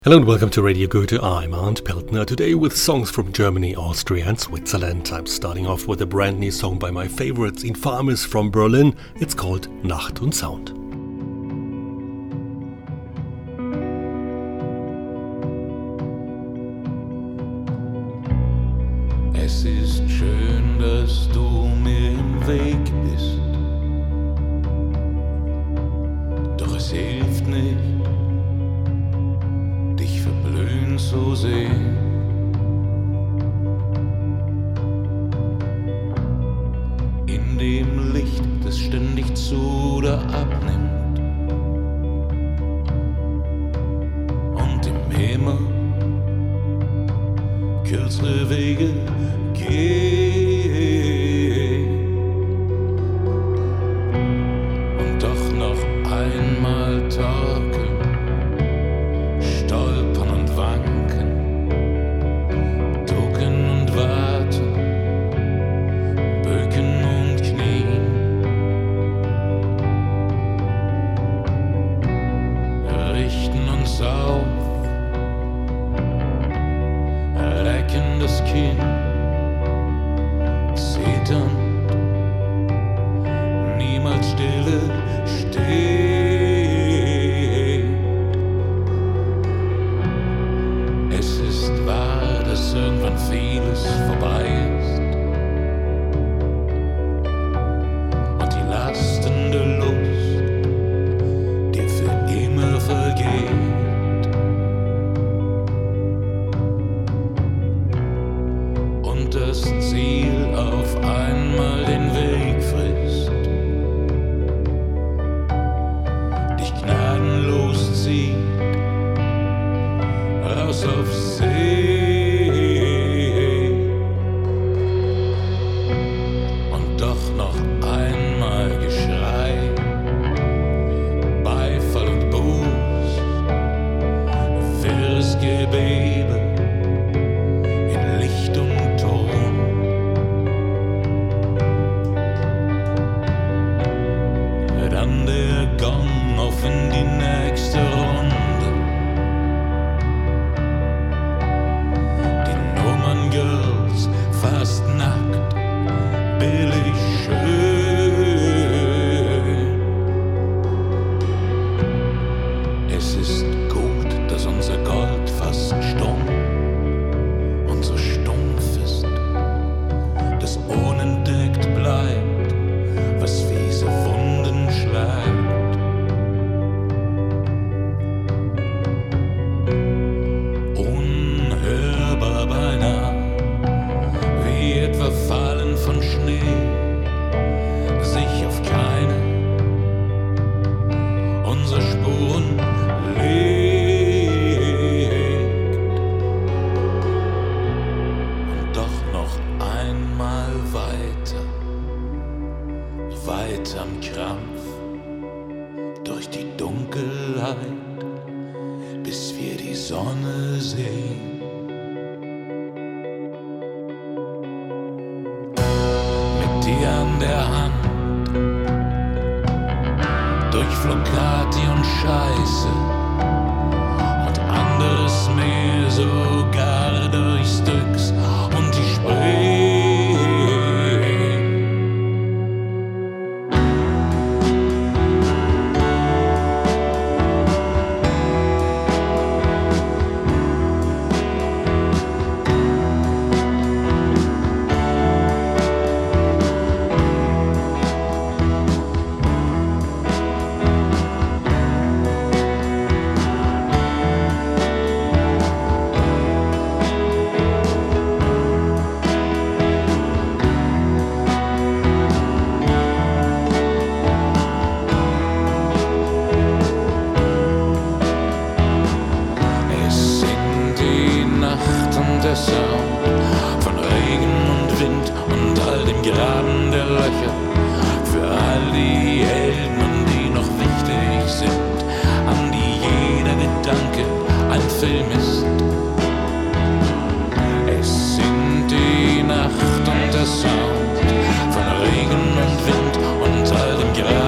Hello and welcome to Radio Goethe. I'm Arndt Peltner, today with songs from Germany, Austria and Switzerland. I'm starting off with a brand new song by my favorites, Infamis from Berlin. It's called Nacht und Sound. Es ist schön, dass du mir im Weg bist, doch es hilft nicht, dich verblühen zu sehen. In dem Licht, das ständig zu oder abnimmt, und im Himmel kürzere Wege gehen. Und doch noch einmal torkeln, stolpern und wanken, ducken und warten, bücken und knien, richten uns auf, recken das Kinn, zitternd, niemals stille steht. Es ist wahr, dass irgendwann vieles vorbei ist und die lastende Lust dir für immer vergeht. Und das Ziel auf einmal den Weg frisst, dich gnadenlos zieht, raus auf See. Und doch noch einmal Geschrei, Beifall und Buß, wirres Gebebe in Licht und Ton. Dann der Gong auf in die nächste Runde. Die Nummern-Girls fast nackt, billig schön. Es ist gut, dass unser Gold fast stumm und so stumpf ist, dass unentdeckt bleibt, was fiese Wunden schlägt. Unhörbar beinahe, wie etwa Fallen von Schnee, sich auf keine unserer Spuren legt. Und doch noch einmal weiter, weiter am Krampf, durch die Dunkelheit, bis wir die Sonne sehen. Mit dir an der Hand, durch Flocati und Scheiße und anderes mehr, sogar durch Styx und die Spree.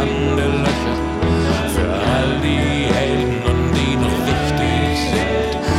Für all die Helden und die noch wichtig sind.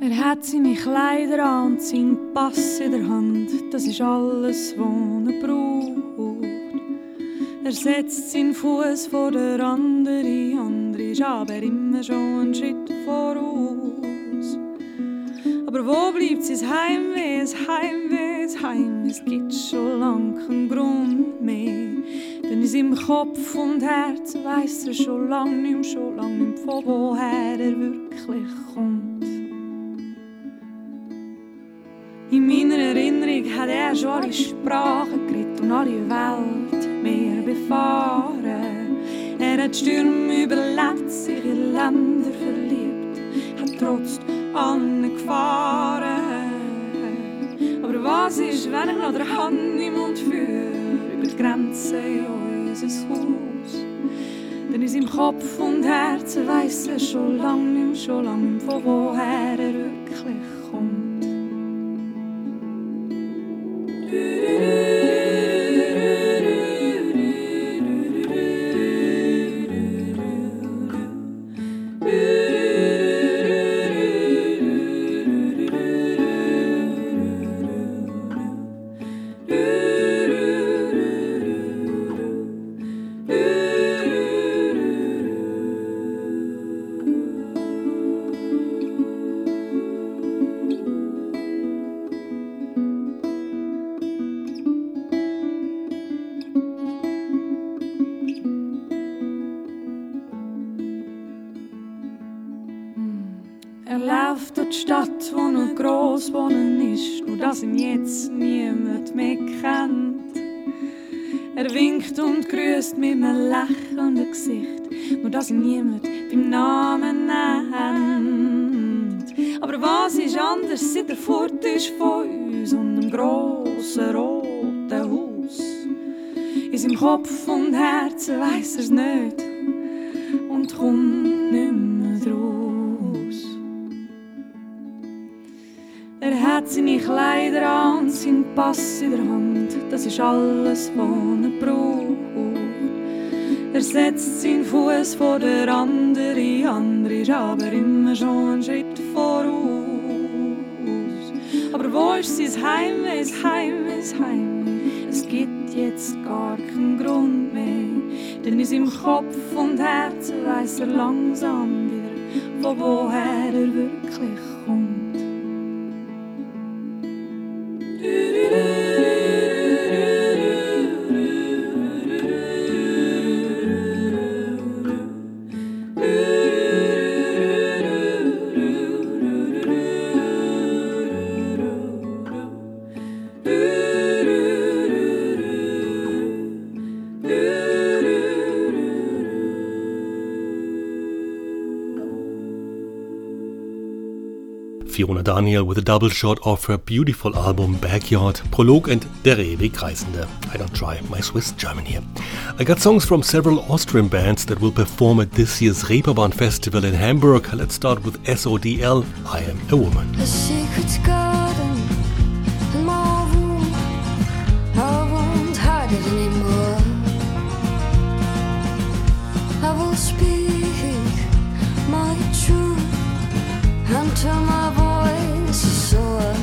Er hat seine Kleider an und seinen Pass in der Hand. Das ist alles, was er braucht. Er setzt seinen Fuß vor der andere ist aber immer schon einen Schritt voraus. Aber wo bleibt sein Heimweh, das Heimweh, das Heimweh? Es gibt schon lang keinen Grund mehr. Denn in seinem Kopf und Herz weiss er schon lang nicht mehr, von woher er wirklich kommt. In meiner Erinnerung hat er schon alle Sprachen geredet und alle Welt mehr befahren. Er hat Stürme überlebt, sich in Länder verliebt, hat trotz allen Gefahren. Aber was ist, wenn ich noch der Hand im Mund führe, über die Grenze in unser Haus? Denn in seinem Kopf und Herzen weiss er schon lang nicht mehr, von woher er wirklich kommt. Er läuft durch die Stadt, wo noch gross wohnen ist, nur dass ihn jetzt niemand mehr kennt. Er winkt und grüßt mit einem lächelnden Gesicht, nur dass ihn niemand beim Namen nennt. Aber was ist anders, seit er fort ist von uns und dem grossen roten Haus? In seinem Kopf und Herzen weiss er's nicht und kommt nicht mehr draus. Er hat seine Kleider an und seinen Pass in der Hand. Das ist alles, was er braucht. Er setzt seinen Fuß vor der andere ist aber immer schon einen Schritt voraus. Aber wo ist sein Heimweh, das Heimweh, das Heimweh? Es gibt jetzt gar keinen Grund mehr, denn in seinem Kopf und Herzen weiss er langsam wieder, von woher er wirklich kommt. Fiona Daniel with a double shot of her beautiful album Backyard, Prolog and Der ewig Reisende. I don't try my Swiss German here. I got songs from several Austrian bands that will perform at this year's Reeperbahn Festival in Hamburg. Let's start with SODL, I Am a Woman. A secret garden in my room, I won't hide it anymore. I will speak my truth until my voice is sore.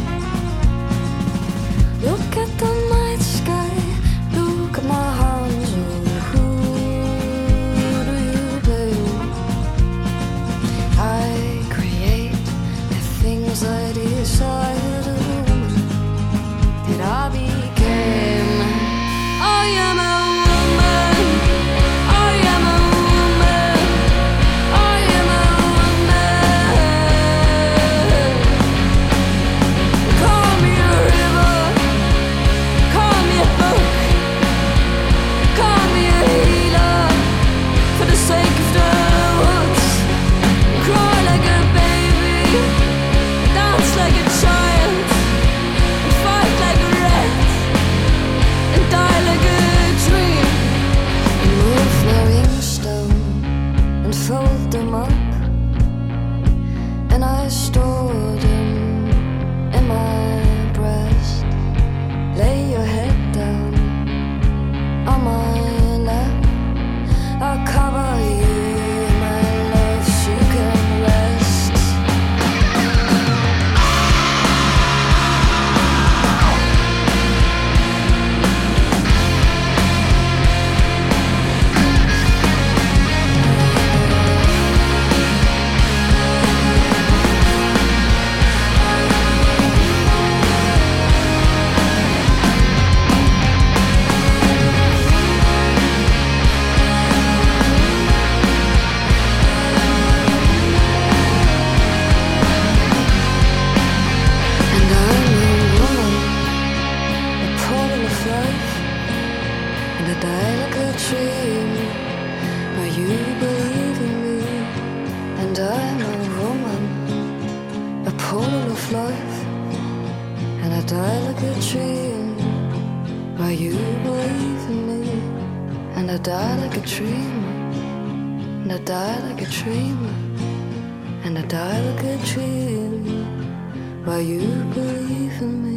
Look at the night sky, look at my hands. Oh, who do you blame? I create the things I desire to do, that I became. I am a woman, I am a woman, I am a woman. and I'm a woman, a portal of life, and I die like a dream while you believe in me. And I die like a dream, and I die like a dream, and I die like a dream while you believe in me.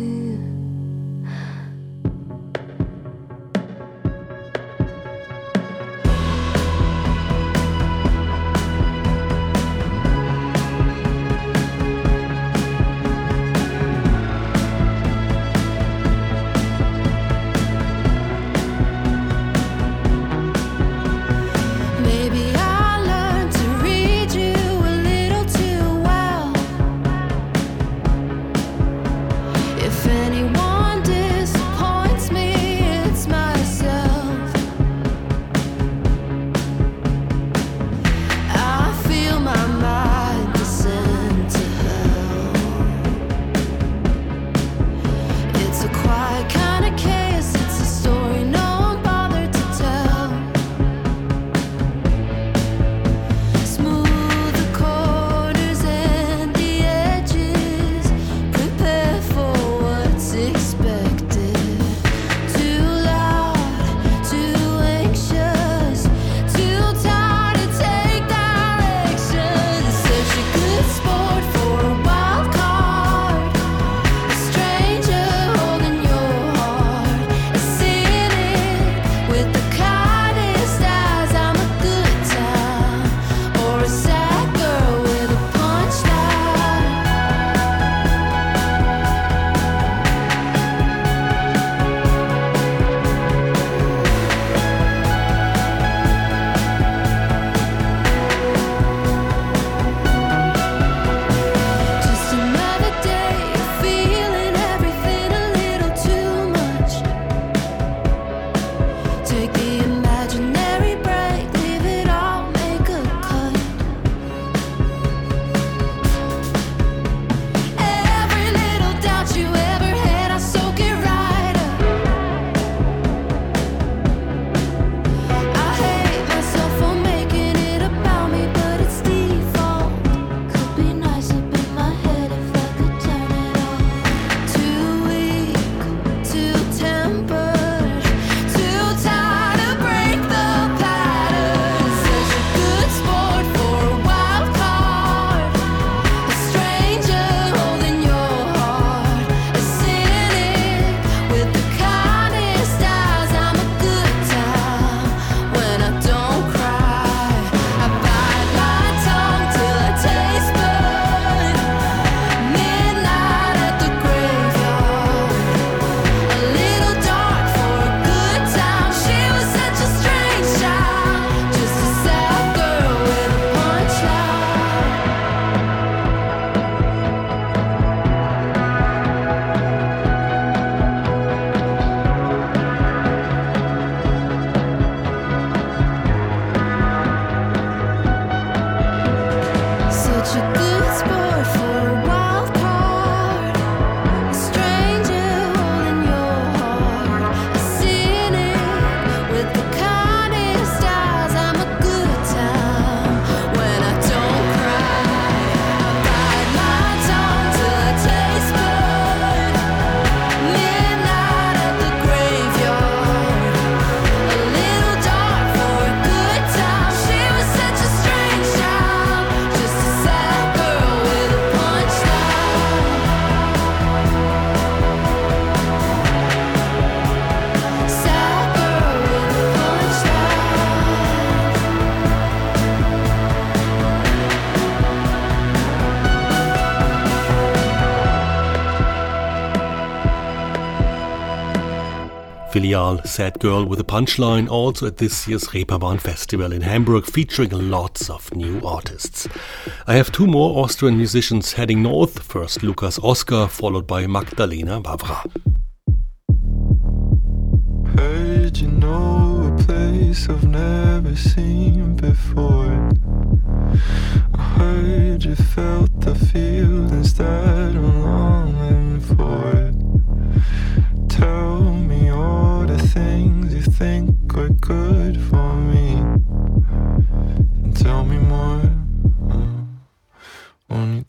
Filial, Sad Girl with a Punchline, also at this year's Reeperbahn Festival in Hamburg, featuring lots of new artists. I have two more Austrian musicians heading north, first Lukas Oskar, followed by Magdalena Wawra. Heard you know a place I've never seen before. I heard you felt the feelings that I'm longing for. Tell me all the things you think are good for me, and tell me more.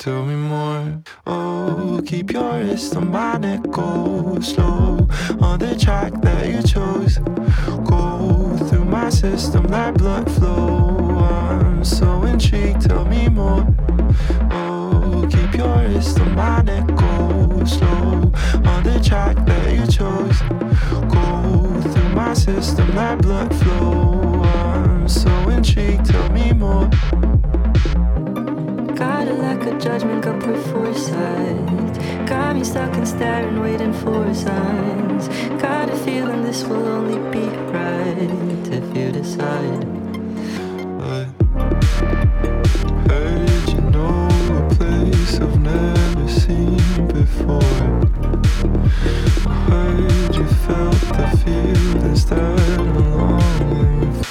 tell me more. Oh, keep your wrist on my neck, go slow on the track that you chose. Go through my system, let blood flow. I'm so intrigued, tell me more. Oh, keep your wrist on my neck, go slow on the track that you chose. Go through my system, let blood flow. I'm so intrigued, tell me more. Got a lack of judgment, got poor foresight. Got me stuck and staring, waiting for signs. Got a feeling this will only be right if you decide. I heard you know a place I've never seen before. I heard you felt the feelings that I'm longing for.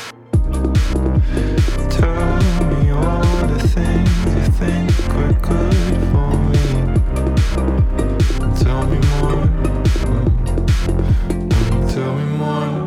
Tell me all the things you think are good for me. Tell me more. Tell me more.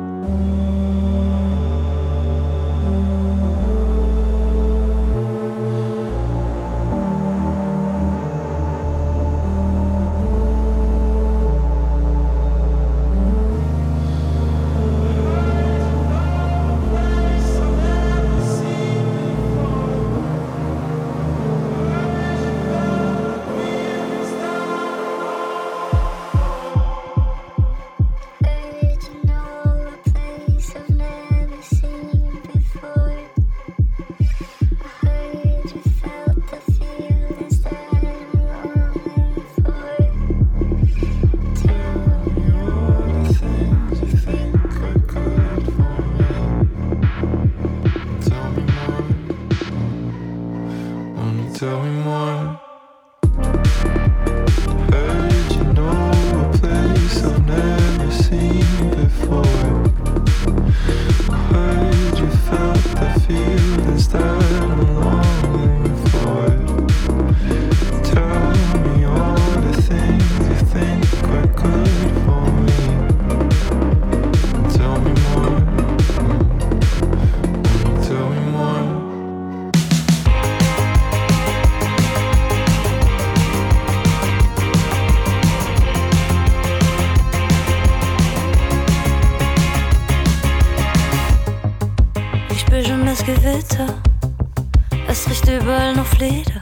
Es riecht überall noch Leder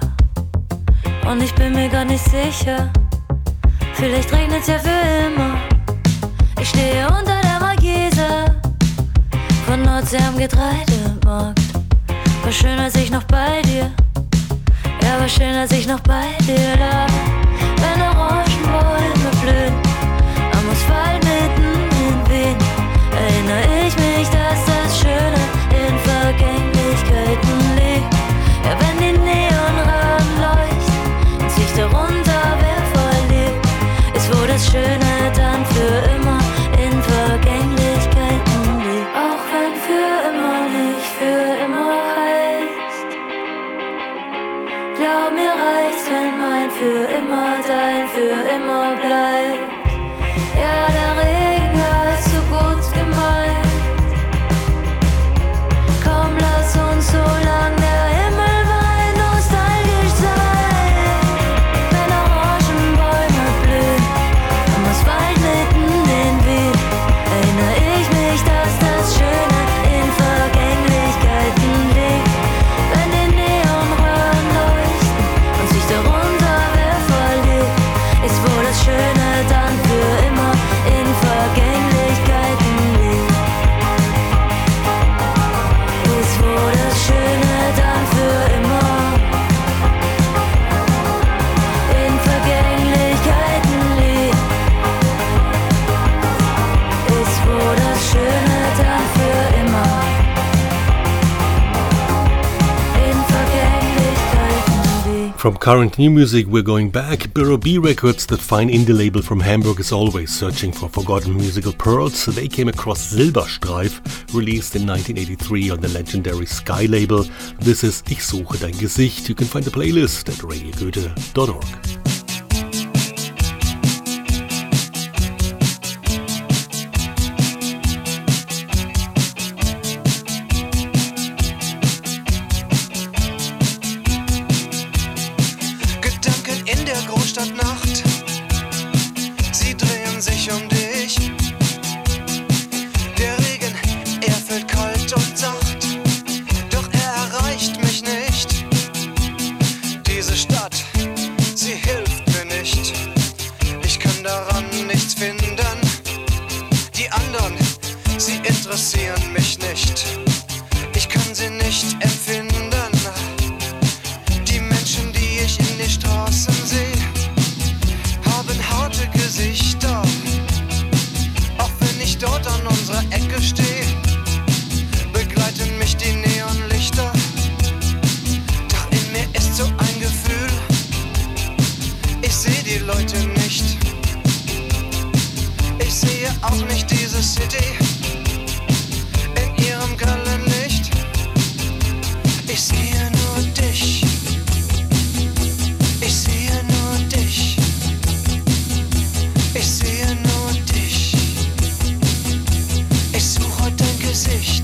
und ich bin mir gar nicht sicher. Vielleicht regnet's ja für immer. Ich stehe unter der Markise von Nordsee am Getreidemarkt. War schön, als ich noch bei dir. Ja, war schön, als ich noch bei dir lag. Wenn Orangenbäume blühen am Asphalt mitten in Wien, erinnere ich mich, dass das Schöne in Vergänglichkeiten liegt. Ja, wenn die Neonrahmen leuchten und sich darunter wer verliebt, ist wo das Schöne dann für immer in Vergänglichkeiten liegt. Auch wenn für immer nicht für immer heißt, glaub mir reicht's, wenn mein für immer dein für immer bleibt. Ja, der Regen hat so gut gemeint. Komm, lass uns so lang der Himmel wein nostalgisch sein. Wenn Orangenbäume blühen am Asphalt mitten in Wien, erinnere ich mich, dass das Schöne in Vergänglichkeiten liegt. Wenn die Neonröhren leuchten und sich darunter wer verliebt, ist wo das Schöne dann für immer in Vergänglichkeiten liegt. Ist wo das Schöne dann für immer in Vergänglichkeiten liegt. Ist wo das Schöne dann für immer in Vergänglichkeiten liegt. From current new music, we're going back. Biro B Records, that fine indie label from Hamburg, is always searching for forgotten musical pearls. They came across Silberstreif, released in 1983 on the legendary Sky label. This is Ich suche dein Gesicht. You can find the playlist at radiogoethe.org. der Großstadtnacht. Sie drehen sich um dich. Der Regen, er fällt kalt und sacht, doch er erreicht mich nicht. Diese Stadt, sie hilft mir nicht. Ich kann daran nichts finden. Die anderen, sie interessieren mich nicht. Ich kann sie nicht empfinden. Die Menschen, die ich in den Straßen sehe, haben harte Gesichter. Auch wenn ich dort an unserer Ecke stehe, begleiten mich die Neonlichter. Doch in mir ist so ein Gefühl, ich sehe die Leute nicht. Ich sehe auch nicht diese City in ihrem grellen Licht. Ich sehe nur dich. Ich sehe nur dich. Ich sehe nur dich. Ich suche dein Gesicht.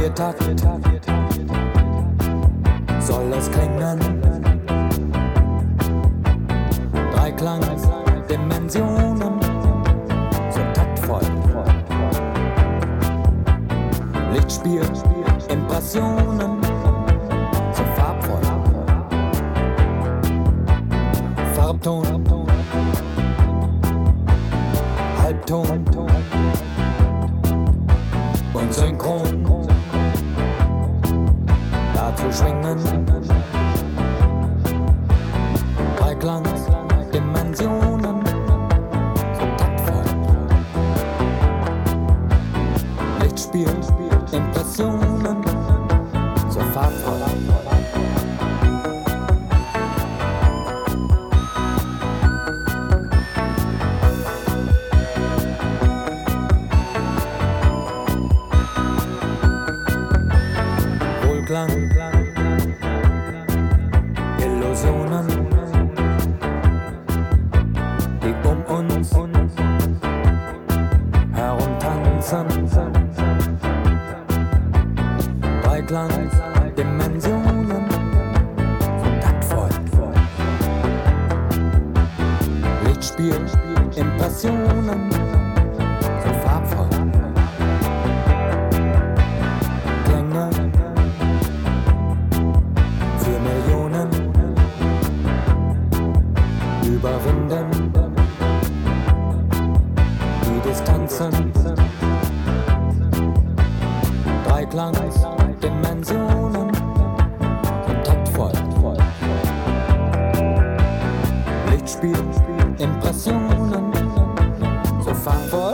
Viertakt soll es klingen. Dreiklangsdimensionen, so taktvoll. Lichtspiel, Impressionen, so farbvoll. Farbton, Halbton und synchron. Dazu schwingen Dreiklangsdimensionen, so taktvoll. Lichtspiel, Impressionen, so farbvoll. Wohlklang, Illusionen, die um uns herumtanzen. Dreiklangsdimensionen, so taktvoll. Lichtspiel, Impressionen, so farbvoll. Klänge für Millionen überwinden die Distanzen. Dreiklangsdimensionen, so taktvoll. Lichtspiel, Impressionen, so farbvoll.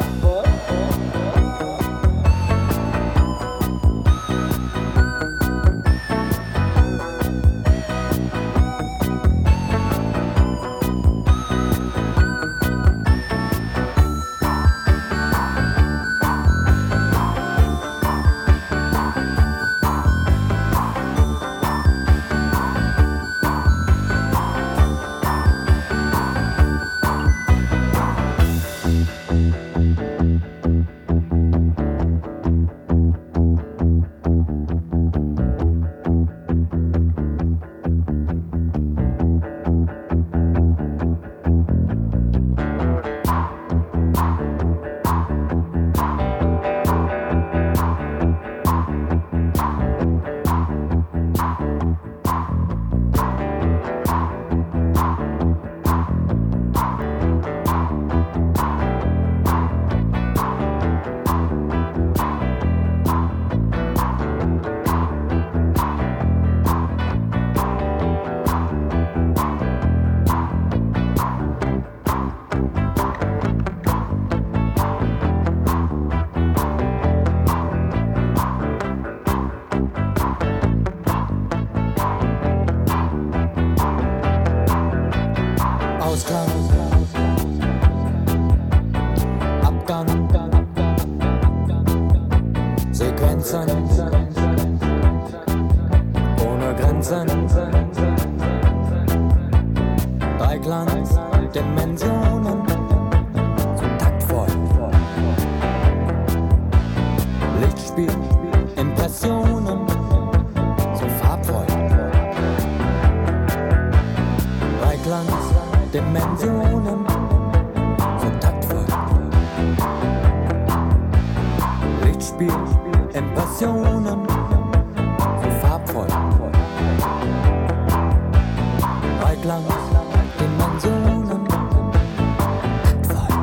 Ohne Grenzen, Dreiklangsdimensionen, so taktvoll. Lichtspiel, Impressionen, so farbvoll. Dreiklangsdimensionen, so taktvoll. Lichtspiel, Impressionen, so farbvoll. Dreiklangsdimensionen, taktvoll.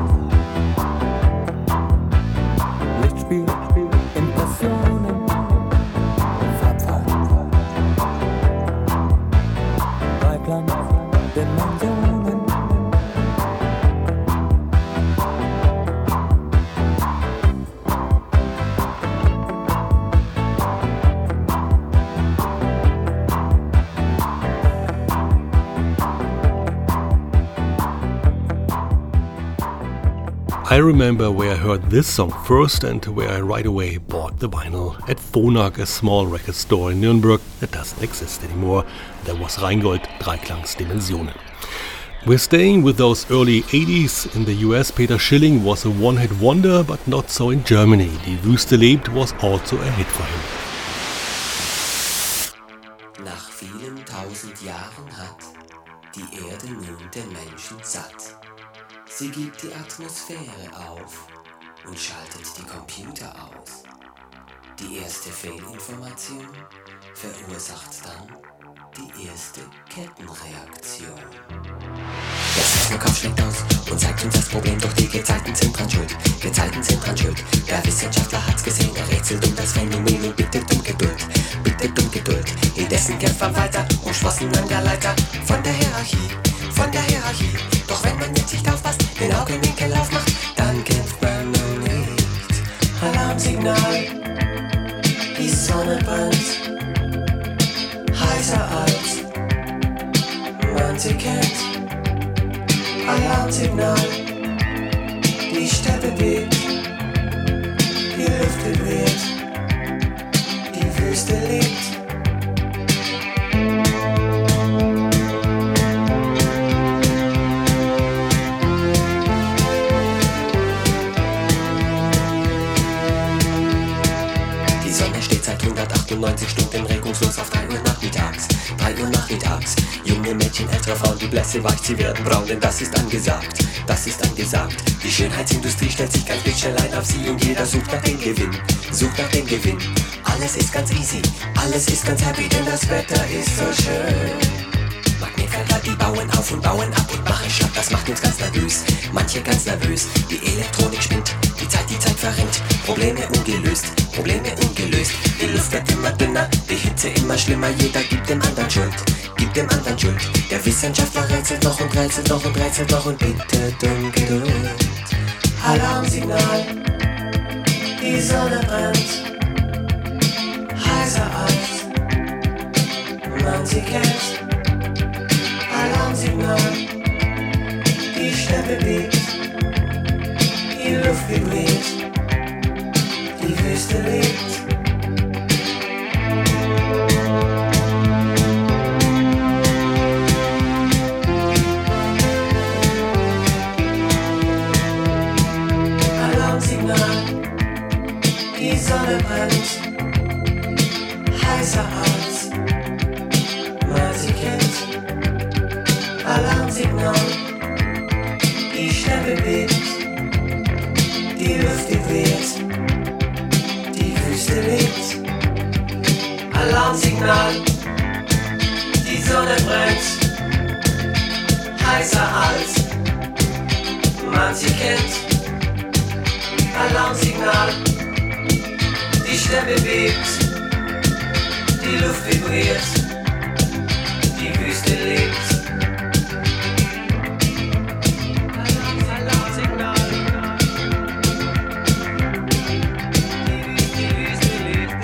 Lichtspiel, Impressionen, so farbvoll. Dreiklangsdimensionen. I remember where I heard this song first and where I right away bought the vinyl. At Phonak, a small record store in Nürnberg that doesn't exist anymore. There was Rheingold, Dreiklangsdimensionen. We're staying with those early 80s. In the US, Peter Schilling was a one-hit wonder, but not so in Germany. Die Wüste lebt was also a hit for him. die Erde nun den Menschen satt. Sie gibt die Atmosphäre auf und schaltet die Computer aus. Die erste Fehlinformation verursacht dann die erste Kettenreaktion. Der Seismikopf schlägt aus und zeigt uns das Problem, doch die Gezeiten sind dran schuld. Gezeiten sind dran schuld. Der Wissenschaftler hat's gesehen, er rätselt um das Phänomen und bittet um Geduld. Bittet um Geduld. Indessen kämpft man weiter, umsprossen an der Leiter von der Hierarchie, von der Hierarchie. Doch wenn man jetzt nicht aufpasst, den Augenwinkel aufmacht, dann kämpft man nur nicht. Alarmsignal, die Sonne brennt, heißer als man sie kennt. Alarmsignal, die Steppe bebt, die Luft vibriert, die Wüste lebt. Die Sonne steht seit 198 Stunden regungslos auf 3 Uhr nachmittags. 3 Uhr nachmittags. Junge Mädchen, ältere Frauen, die Blässe weicht, sie werden braun, denn das ist angesagt. Das ist angesagt. Die Schönheitsindustrie stellt sich ganz schnell ein auf sie und jeder sucht nach dem Gewinn. Sucht nach dem Gewinn. Alles ist ganz easy, alles ist ganz happy, denn das Wetter ist so schön. Magnetfelder, die bauen auf und bauen ab und machen schlapp, das macht uns ganz nervös. Manche ganz nervös, die Elektronik spinnt, die Zeit verrennt. Probleme ungelöst, Probleme ungelöst. Die Luft wird immer dünner, die Hitze immer schlimmer, jeder gibt dem anderen Schuld. Gibt dem anderen Schuld. Der Wissenschaftler rätselt noch und rätselt noch und rätselt noch und bittet um Geduld. Alarmsignal, die Sonne brennt, heißer als man sie kennt. Alarmsignal, die Steppe bebt, die Luft vibriert, die Wüste lebt. Die Sonne brennt, heißer als man sie kennt. Alarmsignal, die Steppe bebt, die Luft vibriert, die Wüste lebt. Alarmsignal, die Sonne brennt, heißer als man sie kennt. Alarmsignal, die Steppe bebt, die Luft vibriert, die Wüste lebt. Alarmsignal, die Wüste lebt.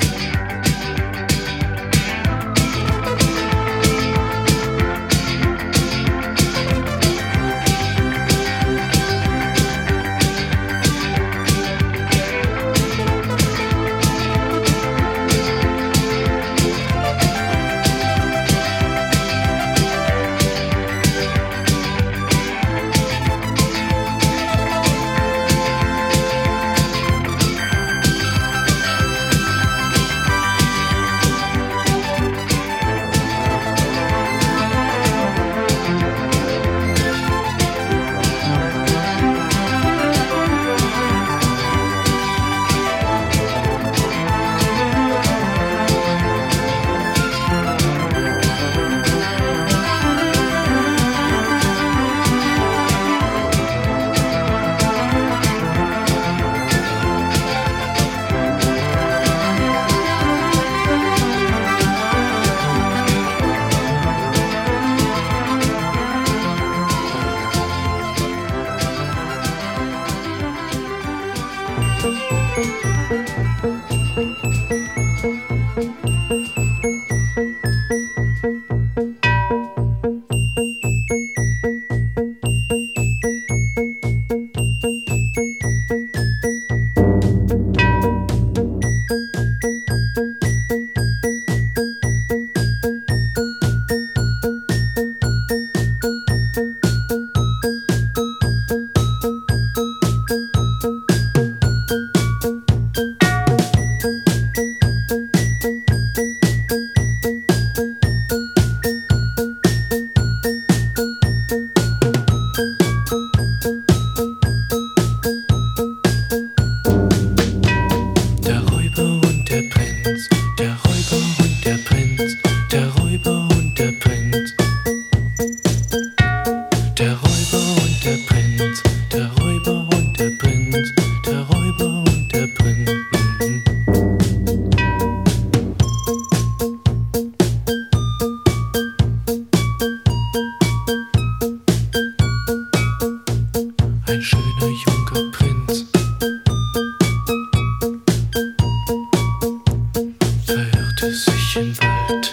sich im Wald.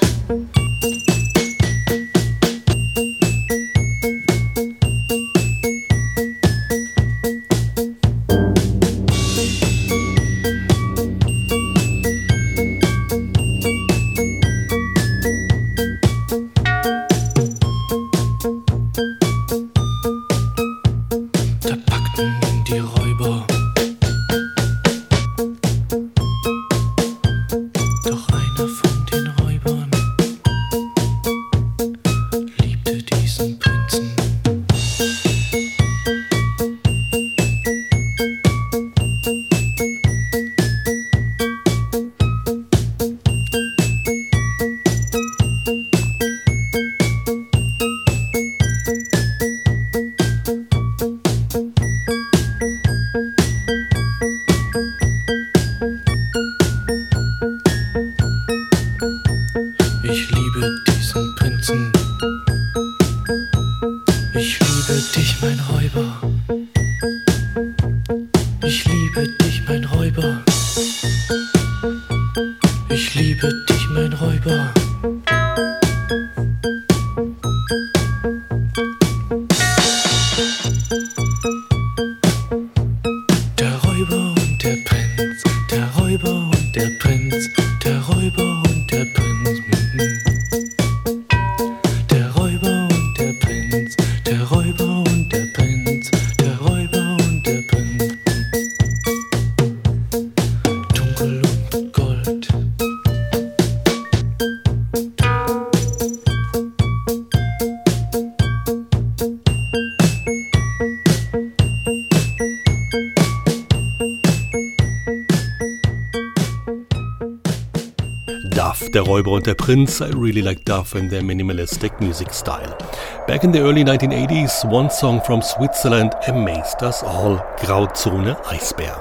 Der Räuber und der Prinz. I really like Duff and their minimalistic music style. Back in the early 1980s, one song from Switzerland amazed us all. Grauzone Eisbär.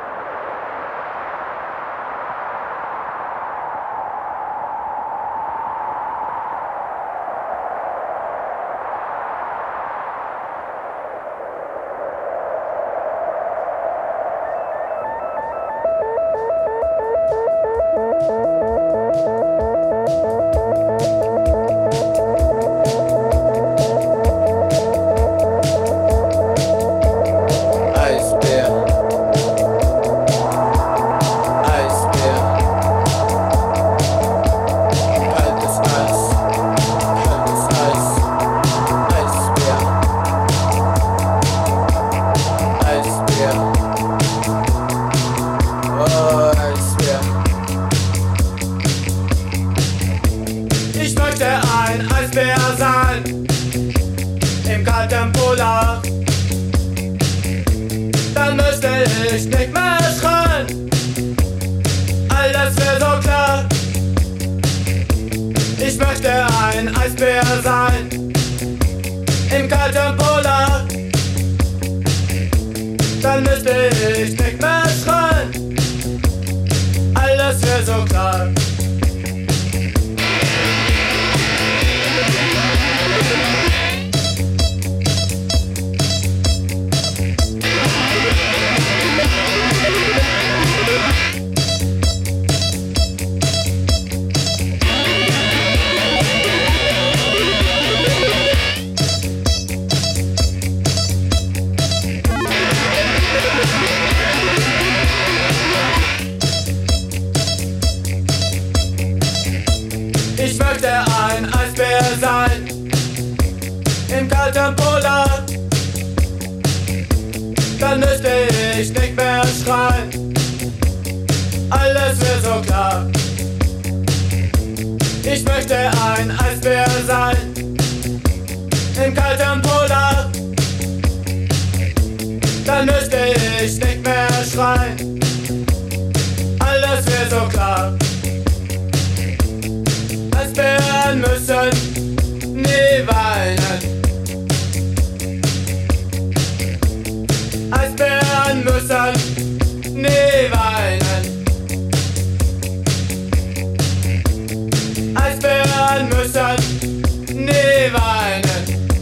Dann müsste ich nicht mehr schreien, alles wäre so klar. Ich möchte ein Eisbär sein, im kalten Polar. Dann müsste ich nicht mehr schreien, alles wäre so klar. Eisbären müssen nie weinen. Eisbären müssen nie weinen. Eisbären müssen nie weinen.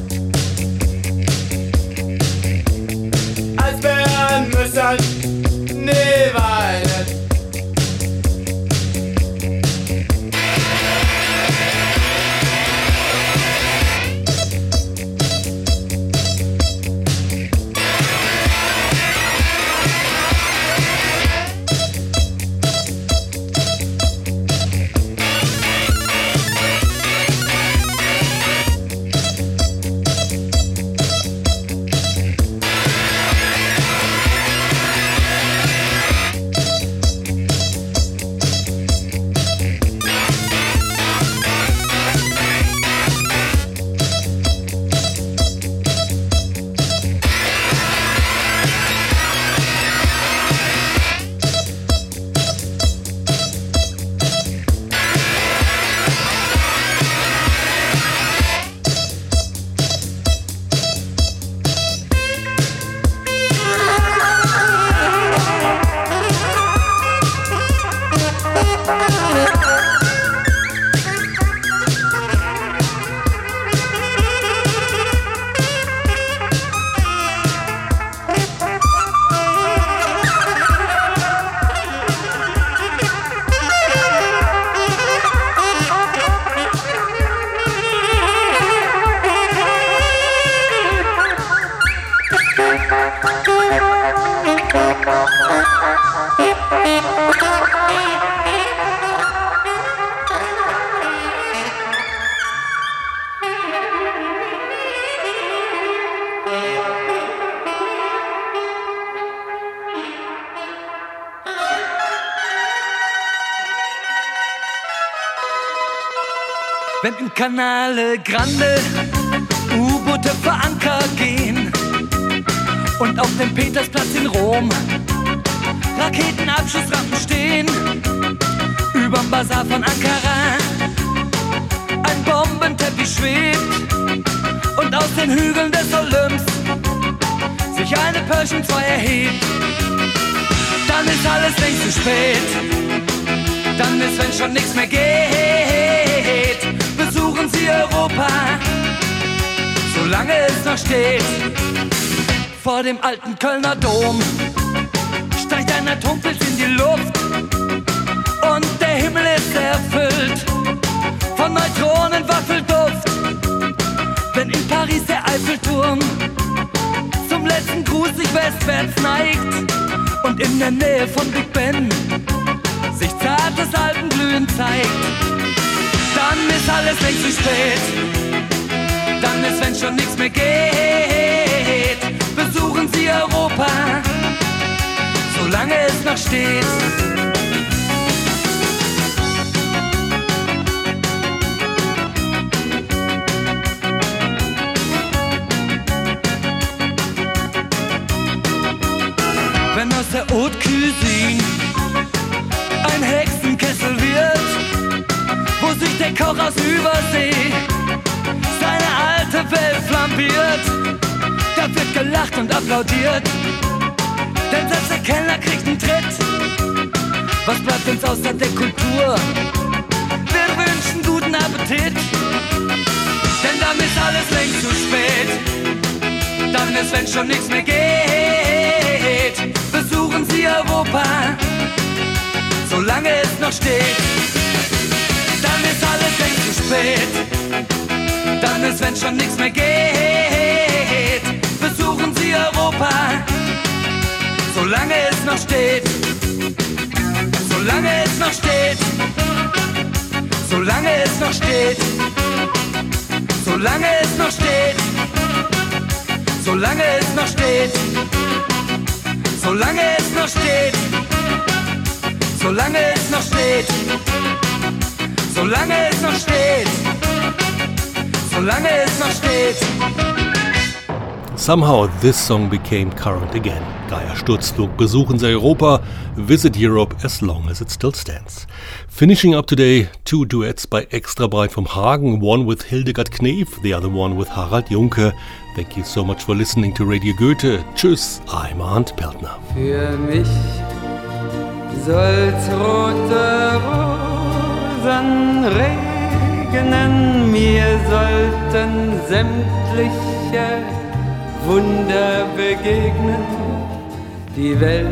Eisbären müssen nie weinen. Wenn im Canale Grande U-Boote vor Anker gehen und auf dem Petersplatz in Rom Raketenabschussrampen stehen, überm Bazar von Ankara ein Bombenteppich schwebt und aus den Hügeln des Olymps sich eine Pershing 2 erhebt, dann ist alles längst zu spät. Dann ist, wenn schon nichts mehr geht, besuchen Sie Europa, solange es noch steht. Vor dem alten Kölner Dom steigt ein Atompilz in die Luft und der Himmel ist erfüllt von Neutronenwaffelduft. Wenn in Paris der Eiffelturm zum letzten Gruß sich westwärts neigt und in der Nähe von Big Ben sich zartes Alpenglühen zeigt, dann ist alles längst zu spät. Dann ist, wenn schon nichts mehr geht, besuchen Sie Europa, solange es noch steht. Wenn aus der Haute Cuisine ein Hexenkessel wird, wo sich der Koch aus Übersee seine alte Welt flambiert, da wird gelacht und applaudiert, denn selbst der Kellner kriegt einen Tritt. Was bleibt uns außer der Kultur? Wir wünschen guten Appetit, denn dann ist alles längst zu spät. Dann ist, wenn schon nichts mehr geht, besuchen Sie Europa, solange es noch steht. Dann ist alles längst zu spät. Dann ist, wenn schon nichts mehr geht, besuchen Sie Europa, solange es noch steht. Solange es noch steht. Solange es noch steht. Solange es noch steht. Solange es noch steht. Solange es noch steht. Solange es noch steht. Solange es noch steht. Solange es noch steht. Somehow this song became current again. Geier Sturzflug, besuchen Sie Europa, visit Europe as long as it still stands. Finishing up today, 2 duets by Extra Breit vom Hagen, one with Hildegard Knef, the other one with Harald Junke. Thank you so much for listening to Radio Goethe. Tschüss, I'm Arndt Peltner. Für mich soll's rote Rosen regnen, mir sollten sämtliche Wunder begegnen, die Welt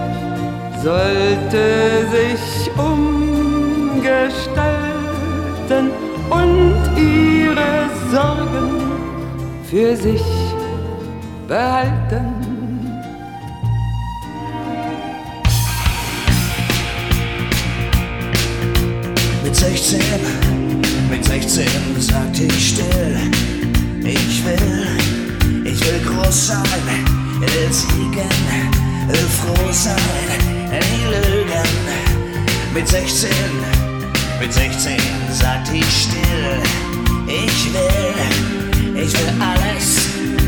sollte sich umgestalten und ihre Sorgen für sich behalten. Mit 16 sagte ich still, ich will groß sein, will siegen, will froh sein, nie lügen. Mit 16 sagte ich still, ich will alles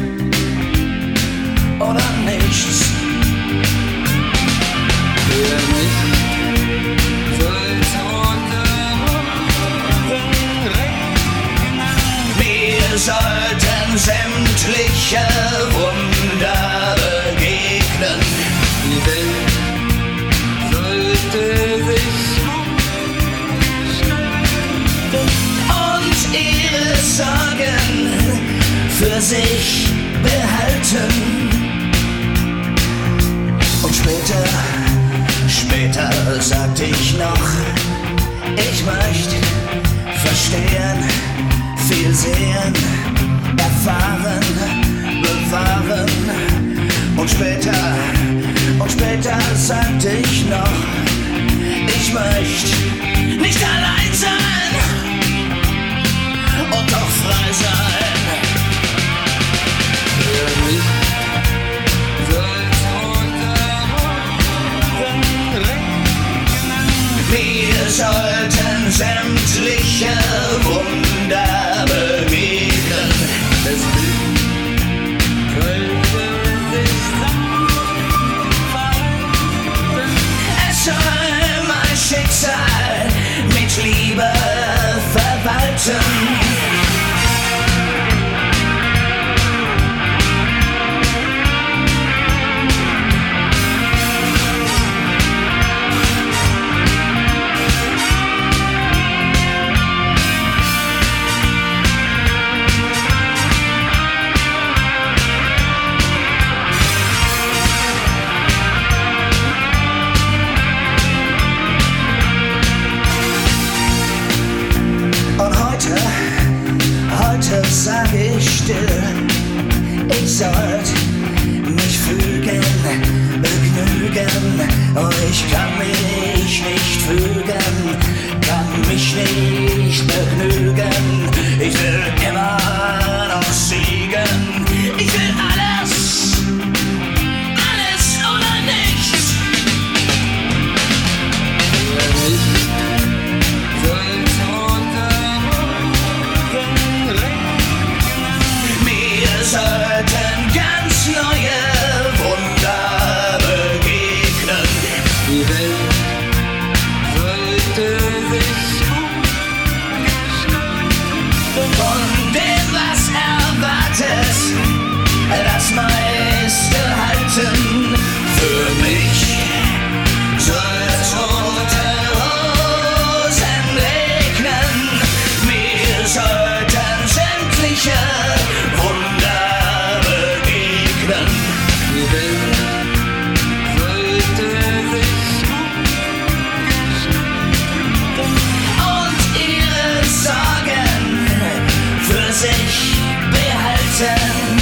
oder nichts. Für mich soll's rote Rosen regnen. Wir sollten sämtliche Wunder begegnen. Die Welt sollte sich umgestalten und ihre Sorgen für sich behalten. Und später sagte ich noch, ich möchte verstehen, viel sehen, erfahren, bewahren. Und später sagte ich noch, ich möchte nicht allein sein und doch frei sein. Für mich soll's rote Rosen regnen. Wir sollten sämtliche Wunder begegnen. Es soll mein Schicksal mit Liebe verwalten. Heute sag ich still, ich sollt mich fügen, begnügen. Oh, ich kann mich nicht fügen, kann mich nicht begnügen. Ich will immer noch siegen. Ich will alles, alles oder nichts. Wir sollten ganz neue Wunder begegnen. Die Welt sollte sich von dem, was erwartet, das meiste halten. Für mich soll es rote Rosen regnen. Wir sollten sämtliche Wunder begegnen. Die Welt sollte sich und ihre Sorgen für sich behalten.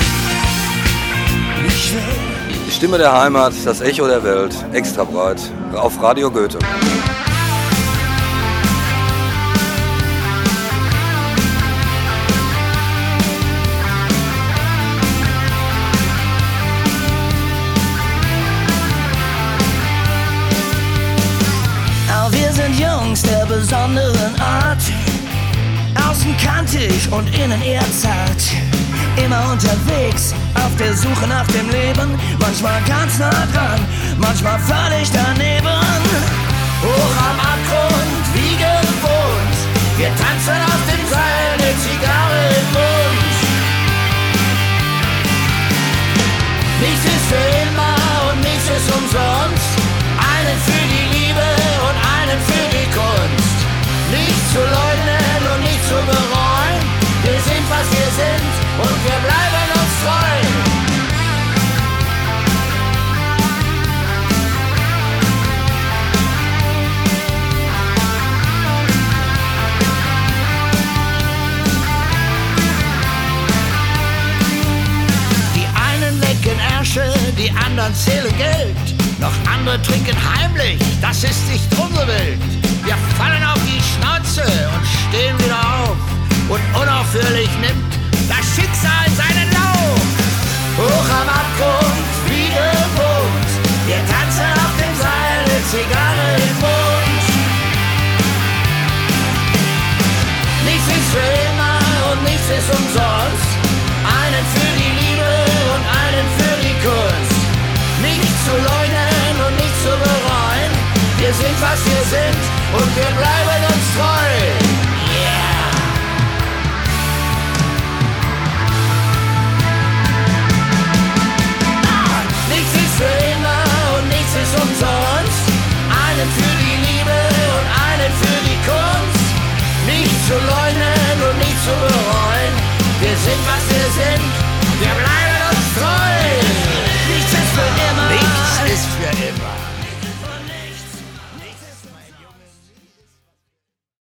Ich will Die Stimme der Heimat, das Echo der Welt, extra breit, auf Radio Goethe. Auch wir sind Jungs der besonderen Art, außen kantig und innen eher zart. Immer unterwegs, auf der Suche nach dem Leben, manchmal ganz nah dran, manchmal völlig daneben. Hoch am Abgrund, wie gewohnt, wir tanzen auf dem Seil, eine Zigarre im Mund. Nichts ist für immer und nichts ist umsonst, einen für die Liebe und einen für die Kunst. Nichts zu leugnen und nichts zu bereuen, wir sind was wir sind und wir bleiben uns treu. Die einen lecken Ärsche, die anderen zählen Geld. Noch andere trinken heimlich, das ist nicht unsere Welt. Wir fallen auf die Schnauze und stehen wieder auf. Und unaufhörlich nimmt das Schicksal seinen Lauf. Hoch am Abgrund, wie gewohnt, wir tanzen auf dem Seil, eine Zigarre im Mund. Nichts ist für immer und nichts ist umsonst, einen für die Liebe und einen für die Kunst. Nichts zu leugnen und nichts zu bereuen, wir sind was wir sind und wir bleiben